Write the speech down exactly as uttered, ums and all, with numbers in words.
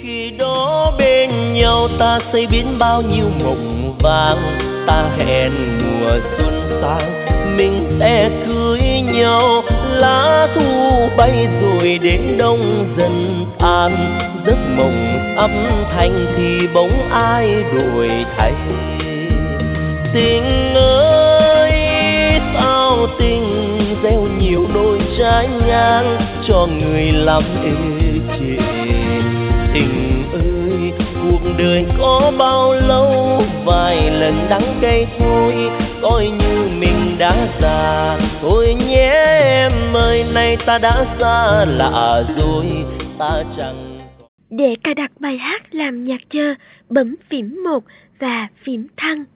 Khi đó bên nhau ta xây biến bao nhiêu mộng vàng, ta hẹn mùa xuân sang mình sẽ cưới nhau. Lá thu bay rồi đến đông dần an, giấc mộng âm thanh thì bóng ai đổi thay. Tình ơi sao tình gieo nhiều đôi trái ngang cho người lắm ê chề. Tình ơi cuộc đời có bao lâu, vài lần đắng cay thôi, coi như mình đã già. Thôi nhé em ơi, nay ta đã xa lạ rồi, ta chẳng. Để cài đặt bài hát làm nhạc chờ, bấm phím một và phím thăng.